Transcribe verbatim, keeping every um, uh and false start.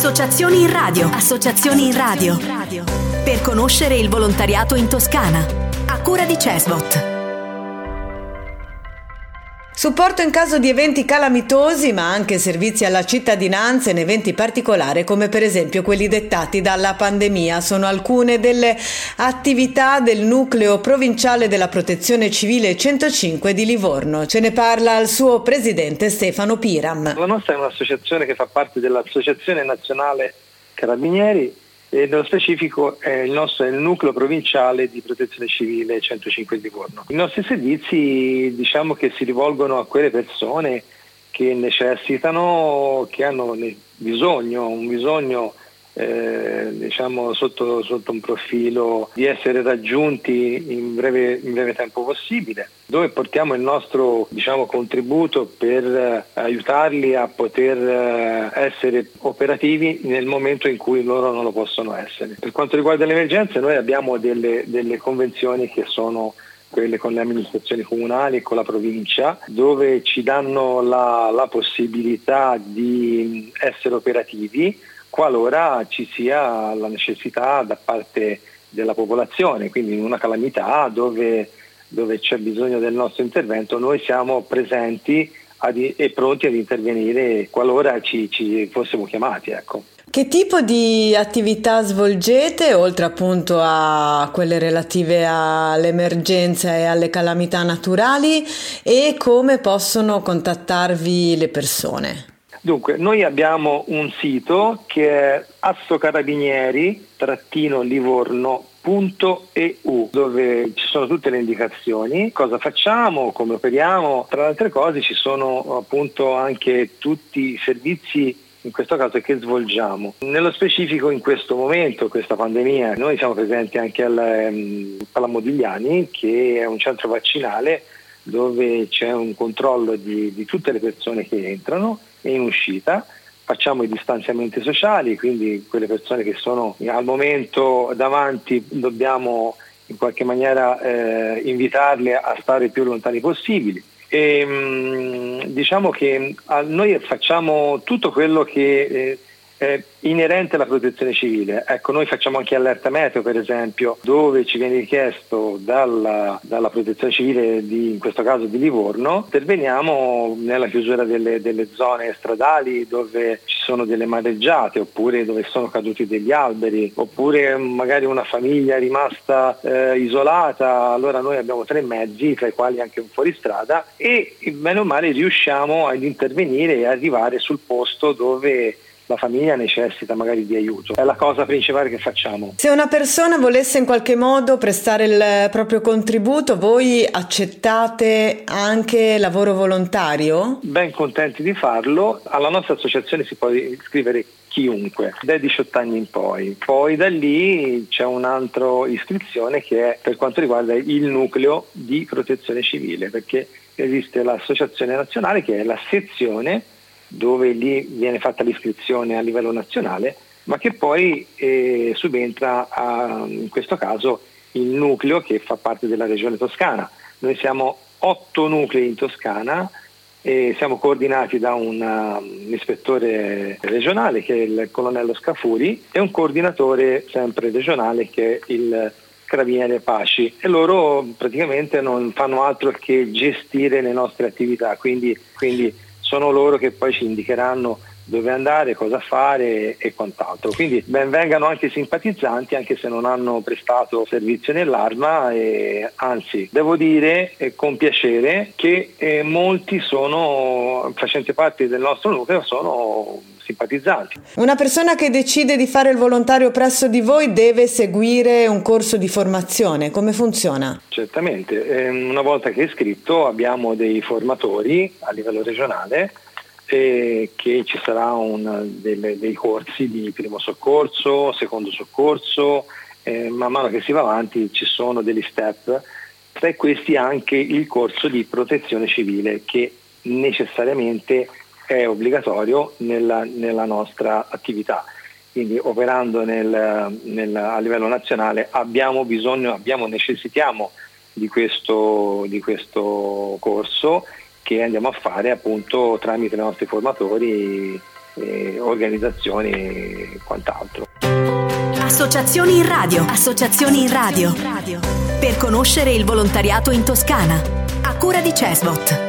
Associazioni in radio. Associazioni in radio. Per conoscere il volontariato in Toscana. A cura di Cesbot. Supporto in caso di eventi calamitosi, ma anche servizi alla cittadinanza in eventi particolari, come per esempio quelli dettati dalla pandemia. Sono alcune delle attività del nucleo provinciale della Protezione Civile centocinque di Livorno. Ce ne parla il suo presidente Stefano Piram. La nostra è un'associazione che fa parte dell'Associazione Nazionale Carabinieri e nello specifico è il nostro è il nucleo provinciale di Protezione Civile centocinque di Livorno. I nostri servizi, diciamo che si rivolgono a quelle persone che necessitano, che hanno bisogno, un bisogno eh, diciamo sotto, sotto un profilo di essere raggiunti in breve, in breve tempo possibile, dove portiamo il nostro diciamo contributo per eh, aiutarli a poter eh, essere operativi nel momento in cui loro non lo possono essere. Per quanto riguarda le emergenze, noi abbiamo delle, delle convenzioni che sono quelle con le amministrazioni comunali e con la provincia, dove ci danno la, la possibilità di essere operativi qualora ci sia la necessità da parte della popolazione, quindi in una calamità dove, dove c'è bisogno del nostro intervento, noi siamo presenti ad, e pronti ad intervenire qualora ci, ci fossimo chiamati. Ecco. Che tipo di attività svolgete, oltre appunto a quelle relative all'emergenza e alle calamità naturali, e come possono contattarvi le persone? Dunque, noi abbiamo un sito che è assocarabinieri livorno punto e u, dove ci sono tutte le indicazioni, cosa facciamo, come operiamo. Tra le altre cose ci sono appunto anche tutti i servizi, in questo caso, che svolgiamo. Nello specifico, in questo momento, questa pandemia, noi siamo presenti anche al um, Palamodigliani, che è un centro vaccinale dove c'è un controllo di, di tutte le persone che entrano e in uscita. Facciamo i distanziamenti sociali, quindi quelle persone che sono al momento davanti dobbiamo in qualche maniera eh, invitarle a stare il più lontani possibili. E, mh, diciamo che a noi facciamo tutto quello che eh, è inerente alla protezione civile. Ecco, noi facciamo anche allerta meteo, per esempio, dove ci viene richiesto dalla, dalla protezione civile di, in questo caso di Livorno, interveniamo nella chiusura delle, delle zone stradali dove ci sono delle mareggiate, oppure dove sono caduti degli alberi, oppure magari una famiglia è rimasta eh, isolata. Allora noi abbiamo tre mezzi, tra i quali anche un fuoristrada, e bene o male riusciamo ad intervenire e arrivare sul posto dove la famiglia necessita magari di aiuto. È la cosa principale che facciamo. Se una persona volesse in qualche modo prestare il proprio contributo, voi accettate anche lavoro volontario? Ben contenti di farlo. Alla nostra associazione si può iscrivere chiunque, dai diciotto anni in poi. Poi da lì c'è un'altra iscrizione che è per quanto riguarda il nucleo di protezione civile, perché esiste l'associazione nazionale che è la sezione dove lì viene fatta l'iscrizione a livello nazionale, ma che poi eh, subentra a, in questo caso, il nucleo che fa parte della regione toscana. Noi siamo otto nuclei in Toscana e siamo coordinati da un, uh, un ispettore regionale che è il colonnello Scafuri e un coordinatore sempre regionale che è il carabiniere Paci, e loro praticamente non fanno altro che gestire le nostre attività, quindi, quindi sono loro che poi ci indicheranno dove andare, cosa fare e quant'altro. Quindi ben vengano anche simpatizzanti, anche se non hanno prestato servizio nell'arma, e anzi devo dire eh, con piacere che eh, molti sono, facenti parte del nostro nucleo, sono simpatizzanti. Una persona che decide di fare il volontario presso di voi deve seguire un corso di formazione. Come funziona? Certamente, eh, una volta che è iscritto abbiamo dei formatori a livello regionale e che ci sarà un, delle, dei corsi di primo soccorso, secondo soccorso, eh, man mano che si va avanti ci sono degli step, tra questi anche il corso di protezione civile che necessariamente è obbligatorio nella, nella nostra attività. Quindi operando nel, nel, a livello nazionale abbiamo bisogno, abbiamo, necessitiamo di questo, di questo corso che andiamo a fare appunto tramite i nostri formatori eh, organizzazioni e quant'altro. Associazioni in radio. Associazioni in radio. Per conoscere il volontariato in Toscana. A cura di Cesbot.